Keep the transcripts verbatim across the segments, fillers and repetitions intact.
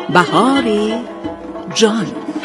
بهار جان.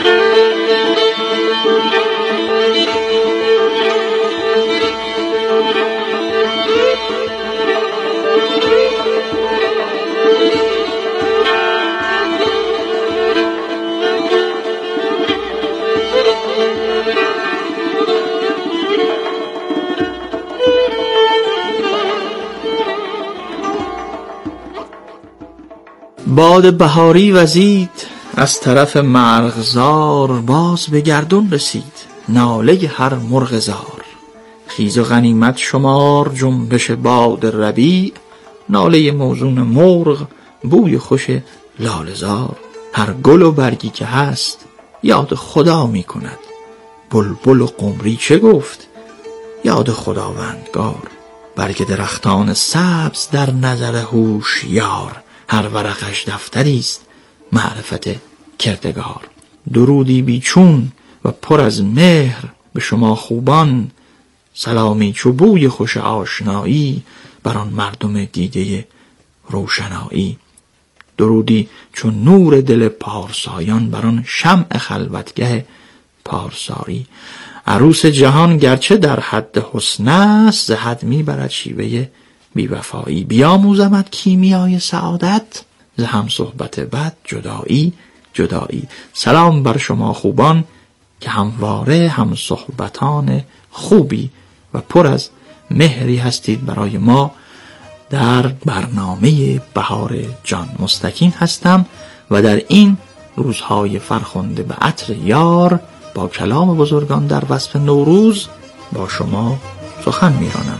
باد بهاری وزید از طرف مرغزار، باز به گردون رسید ناله هر مرغ زار. خیز و غنیمت شمار جنبش باد ربیع، ناله موزون مرغ بوی خوش لاله زار. هر گل و برگی که هست یاد خدا می کند، بلبل و قمری چه گفت یاد خداوندگار. برگ درختان سبز در نظر هوشیار، هر ورقش دفتری است معرفت کردگار. درودی بیچون و پر از مهر به شما خوبان، سلامی چو بوی خوش آشنایی بر آن مردم دیده روشنایی. درودی چون نور دل پارسایان بر آن شمع خلوتگه پارسایی. عروس جهان گرچه در حد حسن است، ز حد می برد شیوه بی‌وفایی. بیاموزمت کیمیای سعادت، ز هم صحبت بد جدایی جدایی. سلام بر شما خوبان که همواره هم صحبتان خوبی و پر از مهری هستید برای ما. در برنامه بهار جان مستکین هستم و در این روزهای فرخنده به عطر یار با کلام بزرگان در وصف نوروز با شما سخن میرانم.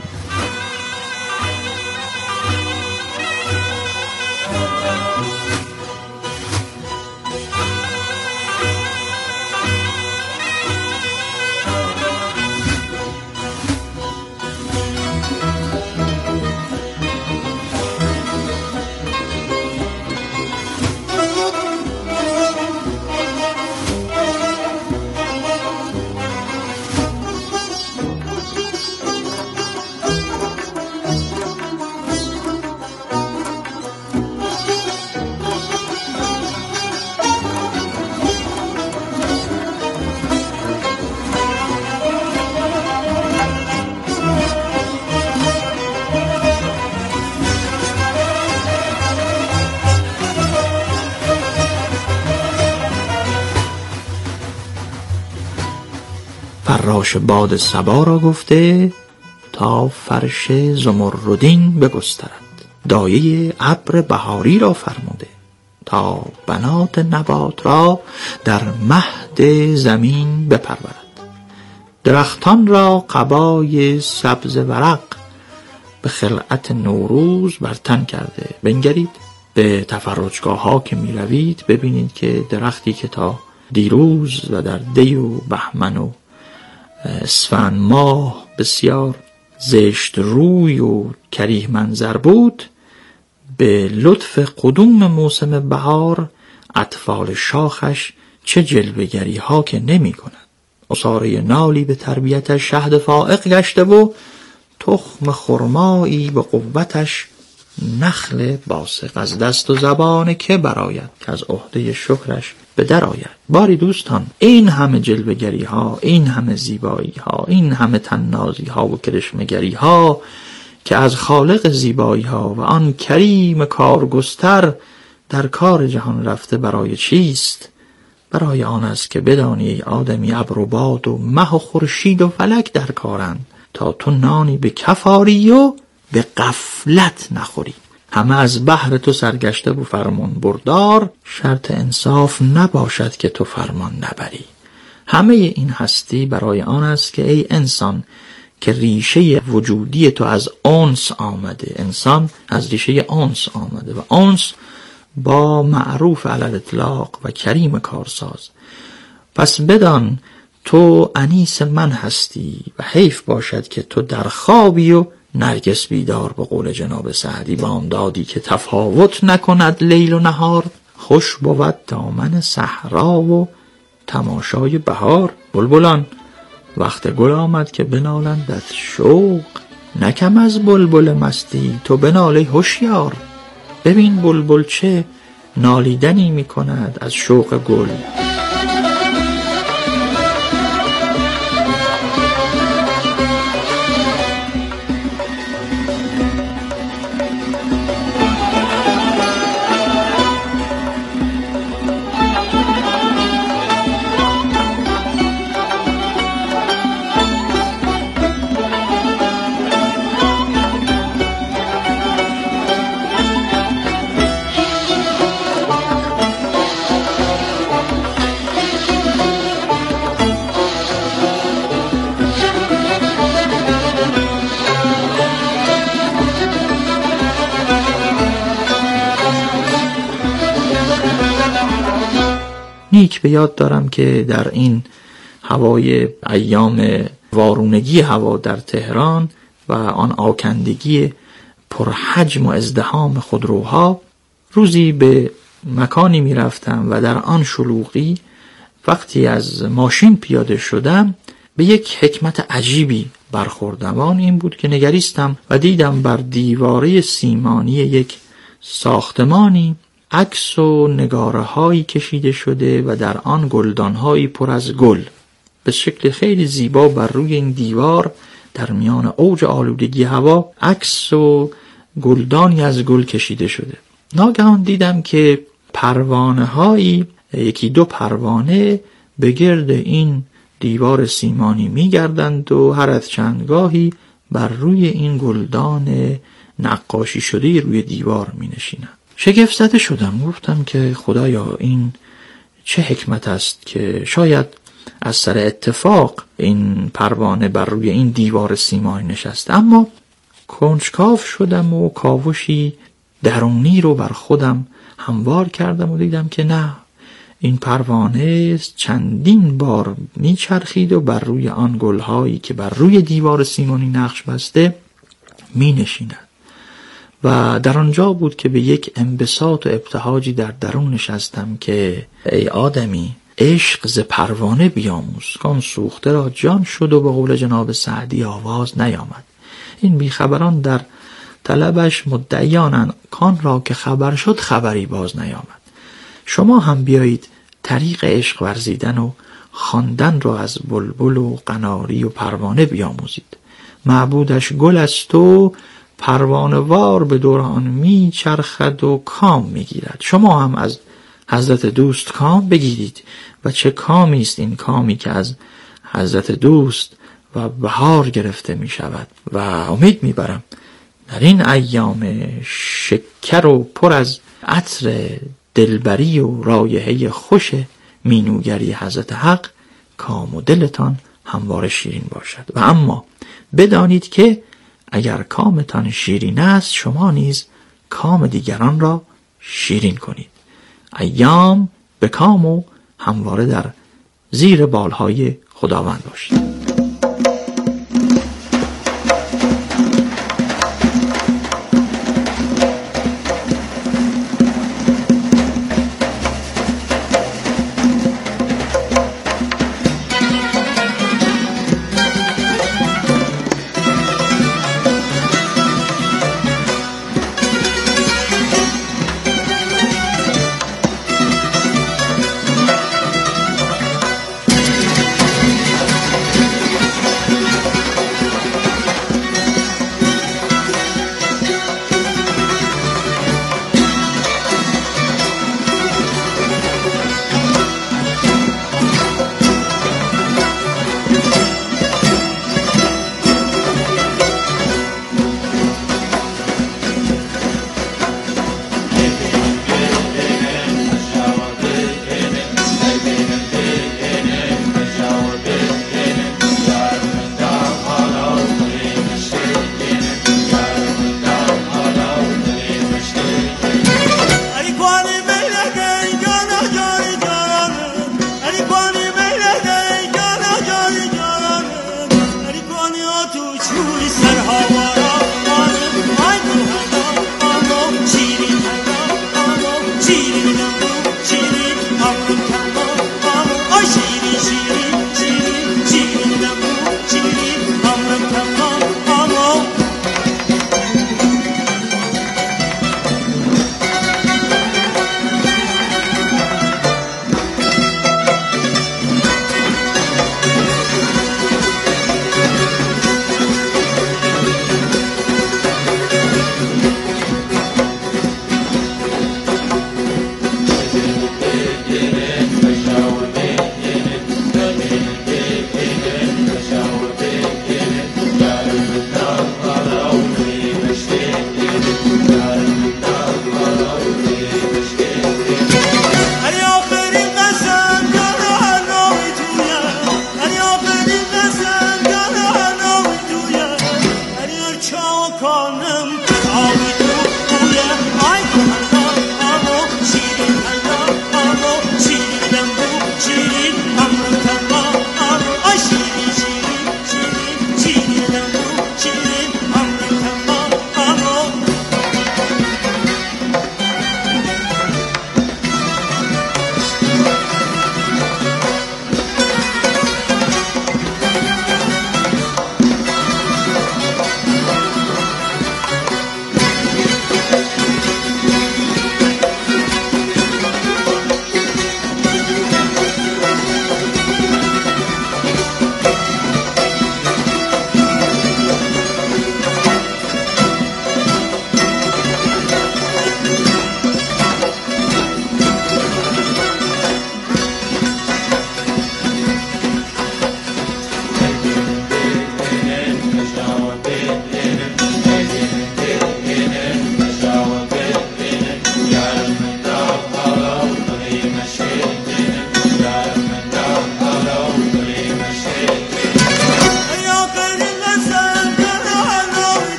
فراش باد صبا را گفته تا فرش زمردین بگسترد. دایه ابر بهاری را فرموده تا بنات نبات را در مهد زمین بپرورد. درختان را قبای سبز ورق به خلعت نوروز بر تن کرده. بنگرید به تفرجگاه ها که می روید، ببینید که درختی که تا دیروز و در دی و بهمن و اسفند ماه بسیار زشت روی و کریه منظر بود، به لطف قدوم موسم بهار اطفال شاخش چه جلوه‌گری ها که نمی کند. عصاره نالی به تربیتش شهد فائق گشته و تخم خرمایی به قوتش نخل باسق. از دست و زبان که براید که از عهده شکرش به در آید. باری دوستان، این همه جلوه‌گری ها، این همه زیبایی ها، این همه تنازی ها و کرشمگری ها که از خالق زیبایی ها و آن کریم کارگستر در کار جهان رفته، برای چیست؟ برای آن است که بدانی ای آدمی ابر و باد و مه و خورشید و فلک در کارند تا تو نانی به کف آری و به غفلت نخوری. همه از بحر تو سرگشته و فرمان بردار، شرط انصاف نباشد که تو فرمان نبری. همه این هستی برای آن است که ای انسان که ریشه وجودی تو از انس آمده. انسان از ریشه انس آمده و انس با معروف علی الاطلاق و کریم کارساز. پس بدان تو انیس من هستی و حیف باشد که تو در خوابی و نرگس بیدار. به قول جناب سعدی بامدادی که تفاوت نکند لیل و نهار، خوش بود دامن صحرا و تماشای بهار. بلبلان وقت گل آمد که بنالند از شوق، نکم از بلبل مستی تو بناله هوشیار. ببین بلبل چه نالیدنی می کند از شوق گل. نیک به یاد دارم که در این هوای ایام وارونگی هوا در تهران و آن آکندگی پرحجم و ازدحام خودروها، روزی به مکانی می رفتم و در آن شلوغی وقتی از ماشین پیاده شدم به یک حکمت عجیبی برخوردم. آن این بود که نگریستم و دیدم بر دیواره سیمانی یک ساختمانی عکس و نگاره هایی کشیده شده و در آن گلدان هایی پر از گل به شکل خیلی زیبا بر روی این دیوار در میان اوج آلودگی هوا عکس و گلدانی از گل کشیده شده. ناگهان دیدم که پروانه هایی، یکی دو پروانه به گرد این دیوار سیمانی می گردند و هر از چندگاهی بر روی این گلدان نقاشی شده روی دیوار می نشینند. شگفت زده شدم، گفتم که خدایا این چه حکمت است که شاید از سر اتفاق این پروانه بر روی این دیوار سیمانی نشسته. اما کنجکاو شدم و کاوشی درونی رو بر خودم هموار کردم و دیدم که نه، این پروانه چندین بار میچرخید و بر روی آن گلهایی که بر روی دیوار سیمانی نقش بسته می نشیند. و در آنجا بود که به یک انبساط و ابتهاجی در درون نشستم که ای آدمی، عشق ز پروانه بیاموز، کان سوخته را جان شد و به قول جناب سعدی آواز نیامد. این بیخبران در طلبش مدعیانند، کان را که خبر شد خبری باز نیامد. شما هم بیایید طریق عشق ورزیدن و خواندن را از بلبل و قناری و پروانه بیاموزید. معبودش گل است و پروانه‌وار به دور آن می چرخد و کام می گیرد. شما هم از حضرت دوست کام بگیرید. و چه کامی است این کامی که از حضرت دوست و بهار گرفته می شود. و امید می برم در این ایام شکر و پر از عطر دلبری و رایحه خوش مینوگری حضرت حق کام و دلتان همواره شیرین باشد. و اما بدانید که اگر کامتان شیرین است، شما نیز کام دیگران را شیرین کنید. ایام به کام و همواره در زیر بالهای خداوند باشید.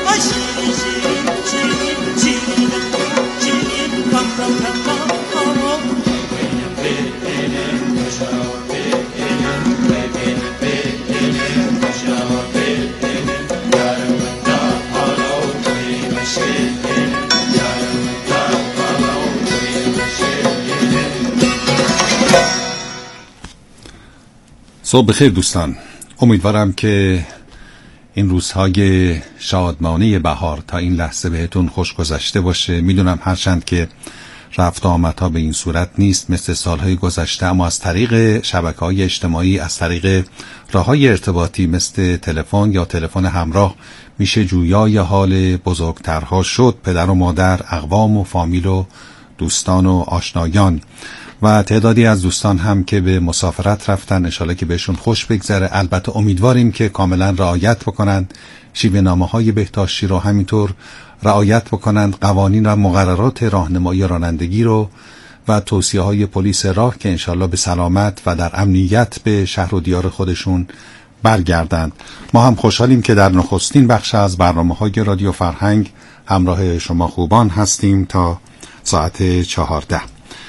صبح بخیر دوستان، امیدوارم که این روزهای شادمانه بهار تا این لحظه بهتون خوش گذشته باشه. میدونم هرچند که رفت و آمدها به این صورت نیست مثل سالهای گذشته، اما از طریق شبکه‌های اجتماعی، از طریق راه‌های ارتباطی مثل تلفن یا تلفن همراه میشه جویای حال بزرگترها شد، پدر و مادر، اقوام و فامیل و دوستان و آشنایان و تعدادی از دوستان هم که به مسافرت رفتن، انشالله که بهشون خوش بگذره. البته امیدواریم که کاملا رعایت بکنند شیوه نامه‌های بهداشتی رو، همینطور رعایت بکنند قوانین و مقررات راهنمایی رانندگی رو و توصیه‌های پلیس راه که انشالله به سلامت و در امنیت به شهر و دیار خودشون برگردند. ما هم خوشحالیم که در نخستین بخش از برنامه‌های رادیو فرهنگ همراه شما خوبان هستیم تا ساعت چهارده.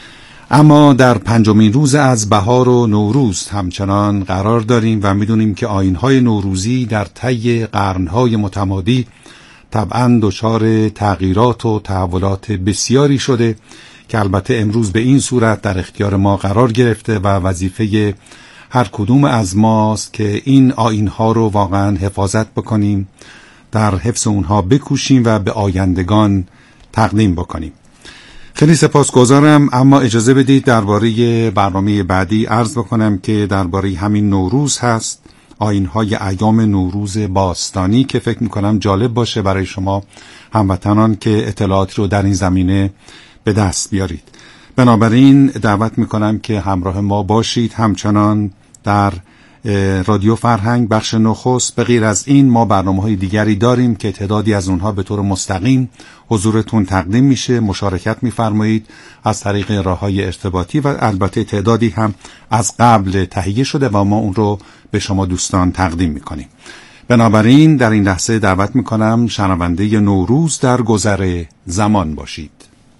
اما در پنجمین روز از بهار و نوروز همچنان قرار داریم و میدونیم که آیین‌های نوروزی در طی قرن‌های متمادی طبعاً دچار تغییرات و تحولات بسیاری شده که البته امروز به این صورت در اختیار ما قرار گرفته و وظیفه هر کدوم از ماست که این آیین‌ها رو واقعاً حفاظت بکنیم، در حفظ اونها بکوشیم و به آیندگان تقدیم بکنیم. خیلی سپاسگزارم، اما اجازه بدید درباره برنامه بعدی عرض بکنم که درباره همین نوروز هست، آیین‌های ایام نوروز باستانی که فکر میکنم جالب باشه برای شما هموطنان که اطلاعاتی رو در این زمینه به دست بیارید. بنابراین دعوت میکنم که همراه ما باشید همچنان در رادیو فرهنگ بخش نخست. به غیر از این ما برنامه‌های دیگری داریم که تعدادی از اونها به طور مستقیم حضورتون تقدیم میشه، مشارکت میفرمایید از طریق راه‌های ارتباطی و البته تعدادی هم از قبل تهیه شده و ما اون رو به شما دوستان تقدیم میکنیم. بنابراین در این لحظه دعوت میکنم شنونده نوروز در گذر زمان باشید.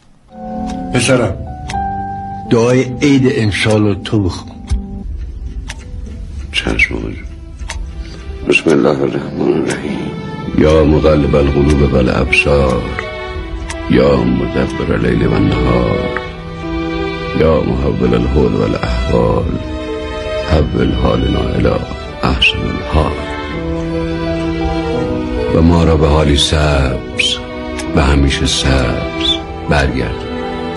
پسرم دعای عید انشالله تو بخون. چشم آقا. بسم الله الرحمن الرحیم. یا مقلب القلوب والابصار، یا مدبر اللیل والنهار، یا محول الحول والاحوال، حول حالنا الی احسن الحال و ما را به حالی سبز و همیشه سبز برگرد.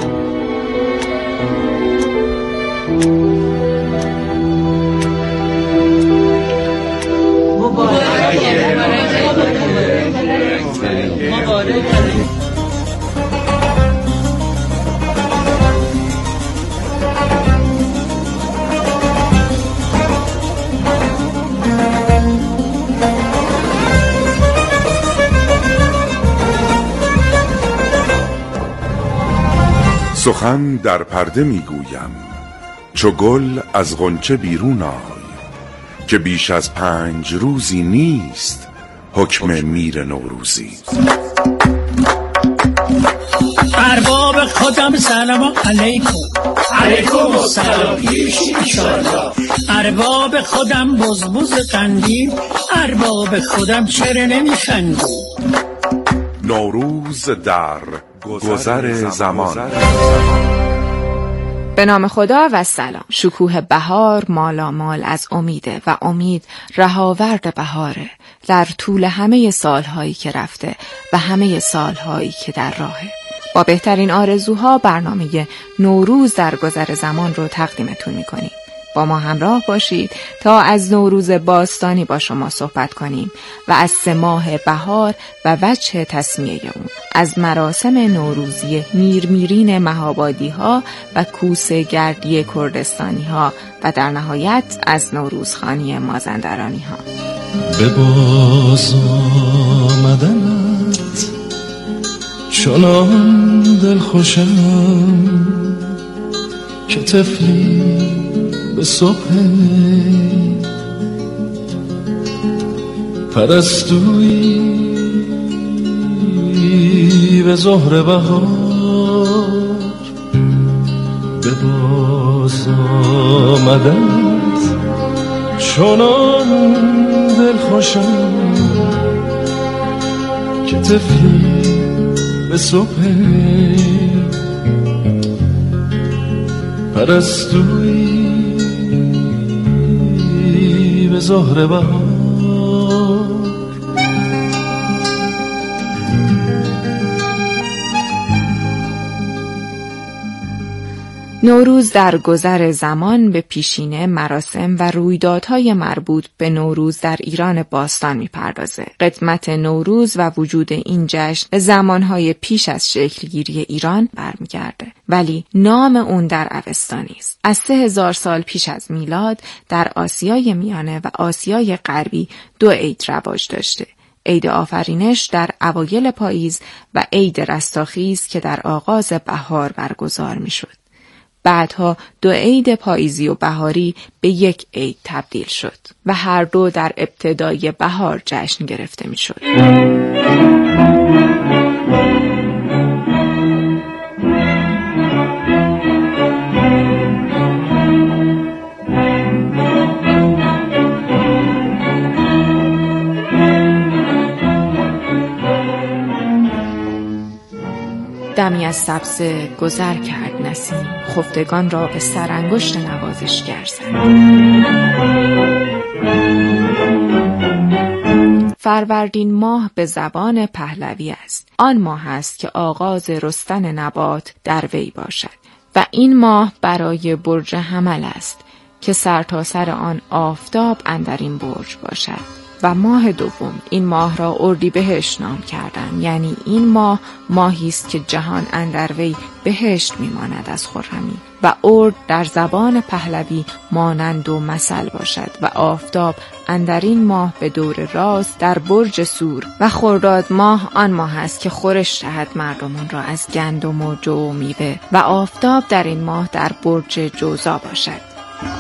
سخن در پرده میگویم چو گل از غنچه بیرون آی، که بیش از پنج روزی نیست حکم میر نوروزی. ارباب خودم سلام علیکم. علیکم السلام پیش انشالله. ارباب خودم بزبز قندیل، ارباب خودم چرا نمیخندی؟ نوروز در گذر زمان. به نام خدا و سلام. شکوه بهار مالامال از امیده و امید رهاورد بهاره در طول همه سالهایی که رفته و همه سالهایی که در راهه. با بهترین آرزوها برنامه نوروز در گذر زمان رو تقدیمتون میکنیم. با ما همراه باشید تا از نوروز باستانی با شما صحبت کنیم و از سه ماه بهار و وجه تسمیه اون، از مراسم نوروزی میرمیرین مهابادی ها و کوسه گردی کردستانی ها و در نهایت از نوروزخانی مازندرانی ها. به باز آمدنت چنان دل خوشم که طفلی به صبح پرستوی به ظهر بهار به باز آمدت چنان دل خوشم که طفلی به صبح پرستویی به ظهر بهار. نوروز در گذر زمان به پیشینه مراسم و رویدادهای مربوط به نوروز در ایران باستان می‌پردازه. قدمت نوروز و وجود این جشن به زمانهای پیش از شکلگیری ایران برمیگرده، ولی نام اون در اوستانی است. از سه هزار سال پیش از میلاد در آسیای میانه و آسیای غربی دو عید رواج داشته: عید آفرینش در اوایل پاییز و عید رستاخیز که در آغاز بهار برگزار می‌شد. بعدها دو عید پاییزی و بهاری به یک عید تبدیل شد و هر دو در ابتدای بهار جشن گرفته می شد. دمی از سبزه گذر کرد نسیم، خفتگان را به سرانگشت نوازشگر زد. فروردین ماه به زبان پهلوی است. آن ماه است که آغاز رستن نبات در وی باشد و این ماه برای برج حمل است که سرتاسر آن آفتاب اندر این برج باشد. و ماه دوم، این ماه را اردیبهشت نام کردند، یعنی این ماه ماهی است که جهان اندر وی بهشت میماند از خرمی و ارد در زبان پهلوی مانند و مثل باشد و آفتاب اندر این ماه به دور راست در برج سور و خرداد ماه آن ماه است که خورش دهد مردمان را از گندم و جو و میوه و آفتاب در این ماه در برج جوزا باشد.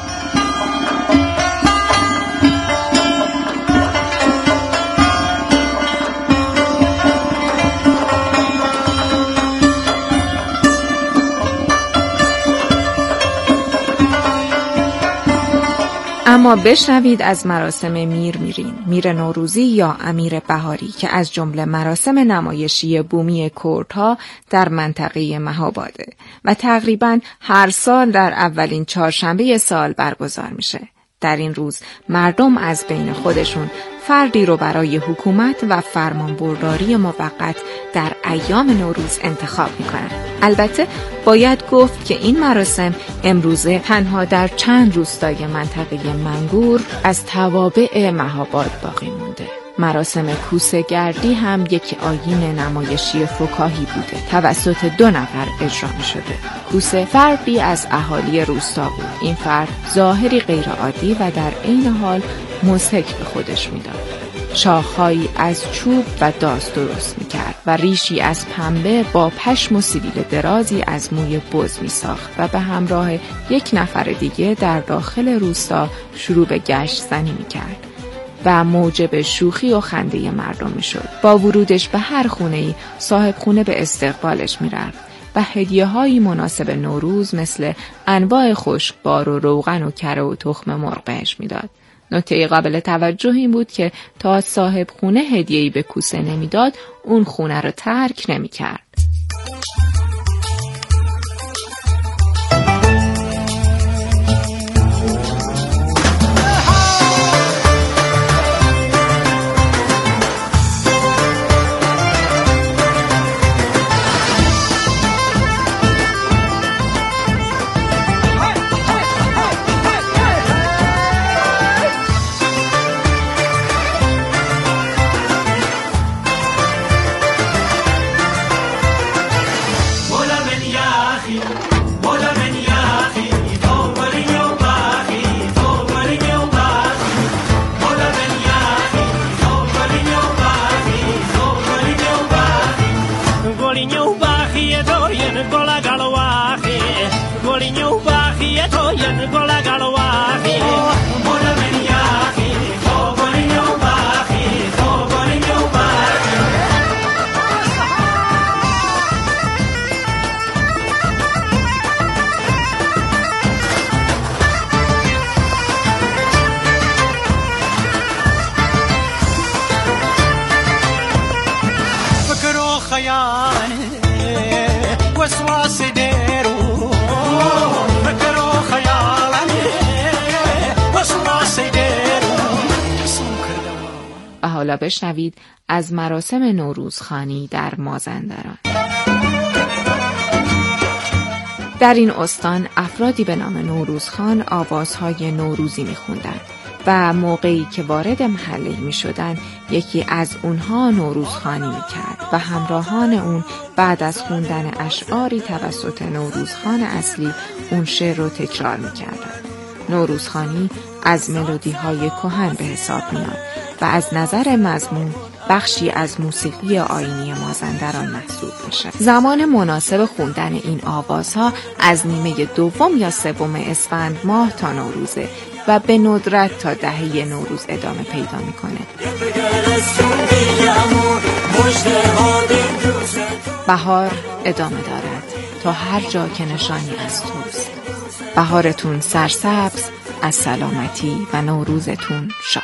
اما بشنوید از مراسم میر میرین، میر نوروزی یا امیر بهاری که از جمله مراسم نمایشی بومی کردها در منطقه مهاباده و تقریباً هر سال در اولین چهارشنبه سال برگزار میشه. در این روز مردم از بین خودشون فردی رو برای حکومت و فرمانبرداری موقت در ایام نوروز انتخاب میکنن. البته باید گفت که این مراسم امروزه تنها در چند روستای منطقه منگور از توابع مهاباد باقی مونده. مراسم کوسه گردی هم یک آیین نمایشی فکاهی بوده، توسط دو نفر اجرا می شده. کوسه فردی از اهالی روستا بود. این فرد ظاهری غیر عادی و در عین حال مضحک به خودش می داد. شاخهایی از چوب و داس درست می کرد و ریشی از پنبه با پشم و سیبیل درازی از موی بز می ساخت و به همراه یک نفر دیگه در داخل روستا شروع به گشت زنی می کرد و موجب شوخی و خنده مردم می شد. با ورودش به هر خونه‌ای صاحب خونه به استقبالش می رفت و هدیه هایی مناسب نوروز مثل انواع خشکبار و روغن و کره و تخم مرغ بهش می داد. نکته قابل توجه این بود که تا صاحب خونه هدیه‌ای به کوسه نمیداد، اون خونه رو ترک نمی کرد. خیانه وسواس درو فکر و خیالانه وسواس درو. و حالا بشنوید از مراسم نوروزخوانی در مازندران. در این استان افرادی به نام نوروزخان آوازهای نوروزی می‌خواندند و موقعی که وارد محله می‌شدند یکی از اونها نوروزخوانی می‌کرد و همراهان اون بعد از خوندن اشعاری توسط نوروزخان اصلی اون شعر رو تکرار می‌کردند. نوروزخوانی از ملودی‌های کهن به حساب میاد و از نظر مضمون بخشی از موسیقی آیینی مازندران محسوب میشه. زمان مناسب خوندن این آوازها از نیمه دوم یا سوم اسفند ماه تا نوروزه و به ندرت تا دهه نوروز ادامه پیدا میکنه. بهار ادامه دارد تا هر جا که نشانی از توست. بهارتون سرسبز، از سلامتی و نوروزتون شاد.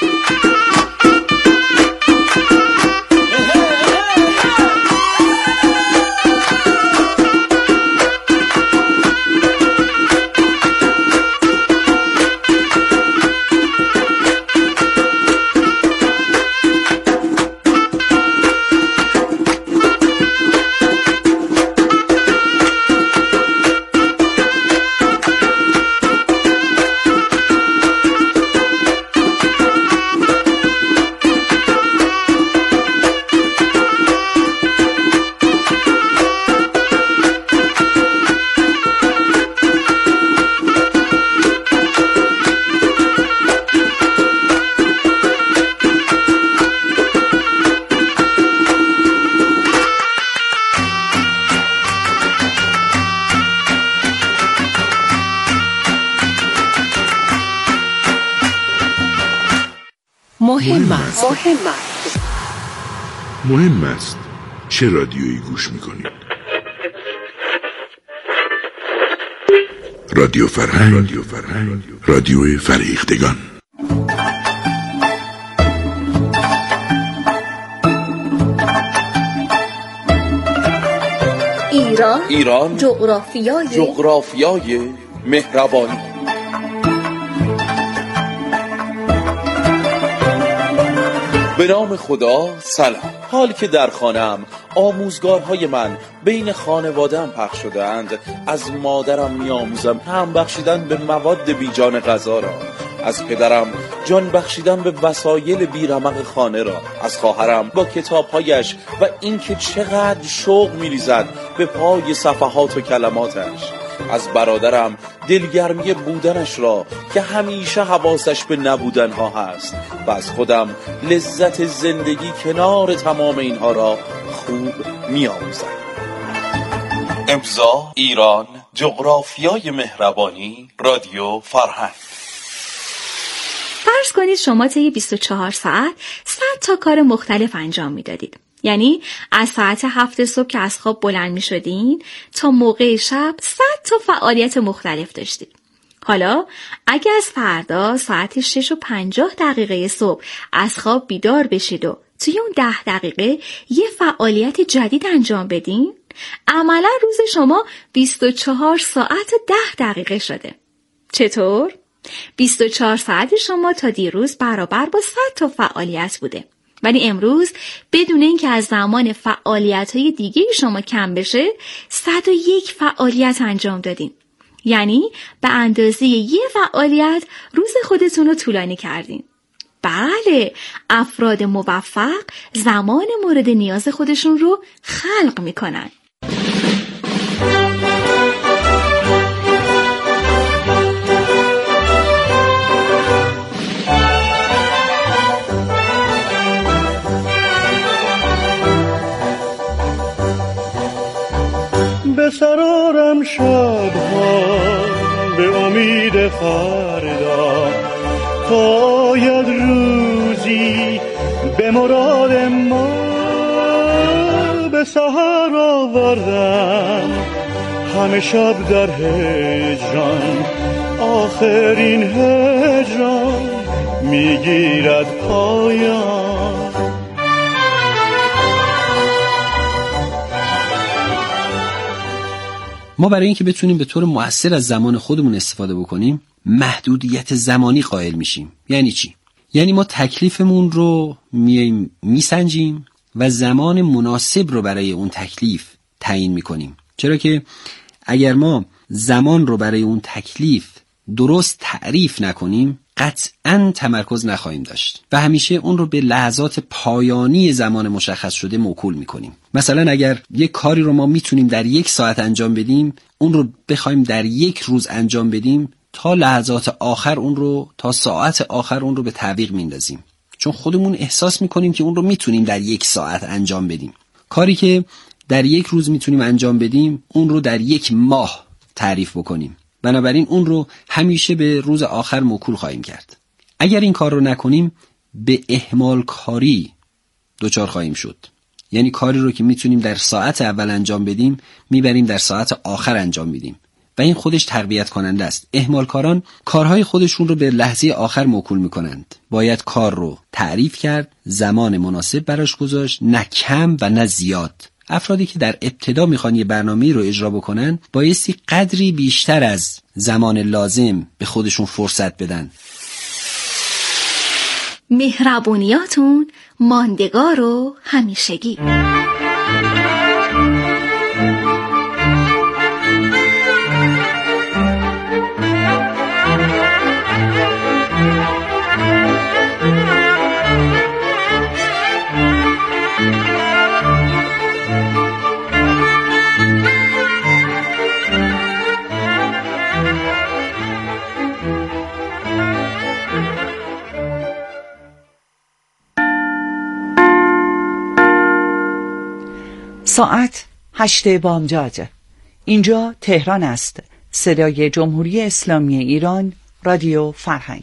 مهم است. مهم است. مهم است. چه رادیویی گوش میکنید؟ رادیو فرهنگ. رادیو فرهنگ. رادیو فرهیختگان. ایران. ایران. جغرافیای. جغرافیای مهربانی. به نام خدا. سلام. حال که در خانه‌ام آموزگارهای من بین خانواده‌ام پخش شده‌اند، از مادرم می‌آموزم هم بخشیدن به مواد بیجان غذا را، از پدرم جان بخشیدن به وسایل بیرمق خانه را، از خواهرم با کتاب‌هایش و اینکه چقدر شوق می‌ریزد به پای صفحات و کلماتش، از برادرم دلگرمی بودنش را که همیشه حواسش به نبودنها هست، و از خودم لذت زندگی کنار تمام اینها را خوب می‌آموزم. امضا ایران، جغرافیای مهربانی، رادیو فرهنگ. فرض کنید شما طی بیست و چهار ساعت صد تا کار مختلف انجام میدادید. یعنی از ساعت هفت صبح که از خواب بلند می شدین تا موقع شب صد تا فعالیت مختلف داشتید. حالا اگه از فردا ساعت شش و پنجاه دقیقه صبح از خواب بیدار بشید و توی اون ده دقیقه یه فعالیت جدید انجام بدین، عملا روز شما بیست و چهار ساعت و ده دقیقه شده. چطور؟ بیست و چهار ساعت شما تا دیروز برابر با صد تا فعالیت بوده. ولی امروز بدون اینکه از زمان فعالیت‌های دیگه شما کم بشه، صد و یک فعالیت انجام دادین. یعنی به اندازه یه فعالیت روز خودتون رو طولانی کردین. بله، افراد موفق زمان مورد نیاز خودشون رو خلق میکنن. به سرارم شبها به امید فردا، تا آید روزی به مراد ما. به سحر آوردم همه شب در هجران، آخرین هجران میگیرد پایان. ما برای اینکه بتونیم به طور مؤثر از زمان خودمون استفاده بکنیم محدودیت زمانی قائل میشیم. یعنی چی؟ یعنی ما تکلیفمون رو میایم میسنجیم و زمان مناسب رو برای اون تکلیف تعیین میکنیم. چرا که اگر ما زمان رو برای اون تکلیف درست تعریف نکنیم قطعاً تمرکز نخواهیم داشت و همیشه اون رو به لحظات پایانی زمان مشخص شده موکول میکنیم. مثلا اگر یک کاری رو ما میتونیم در یک ساعت انجام بدیم، اون رو بخوایم در یک روز انجام بدیم، تا لحظات آخر اون رو تا ساعت آخر اون رو به تعویق میندازیم، چون خودمون احساس میکنیم که اون رو میتونیم در یک ساعت انجام بدیم. کاری که در یک روز میتونیم انجام بدیم اون رو در یک ماه تعریف بکنیم، بنابراین اون رو همیشه به روز آخر موکول خواهیم کرد. اگر این کار رو نکنیم به اهمال کاری دچار خواهیم شد. یعنی کاری رو که میتونیم در ساعت اول انجام بدیم میبریم در ساعت آخر انجام میدیم و این خودش تربیت کننده است. اهمال کاران کارهای خودشون رو به لحظه آخر موکول میکنند. باید کار رو تعریف کرد، زمان مناسب براش گذاشت، نه کم و نه زیاد. افرادی که در ابتدا میخوان یه برنامه‌ای رو اجرا بکنن بایستی قدری بیشتر از زمان لازم به خودشون فرصت بدن. مهربونیاتون ماندگار و همیشگی. ساعت هشت بامداد. اینجا تهران است. صدای جمهوری اسلامی ایران، رادیو فرهنگ.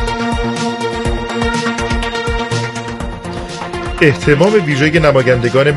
اهتمام ویژه نمایندگان